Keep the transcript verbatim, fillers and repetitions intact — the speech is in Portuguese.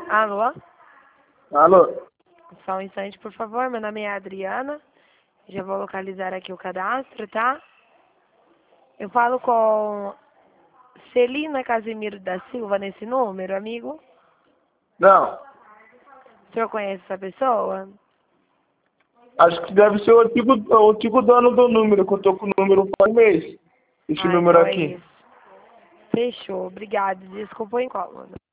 Alô? Alô? Só um instante, por favor. Meu nome é Adriana. Já vou localizar aqui o cadastro, tá? Eu falo com Celina Casimiro da Silva nesse número, amigo? Não. O senhor conhece essa pessoa? Acho que deve ser o antigo, o antigo dono do número, que eu tô com o número faz um mês. Esse Ah, número então é aqui. isso. Fechou. Obrigada. Desculpa o incômodo.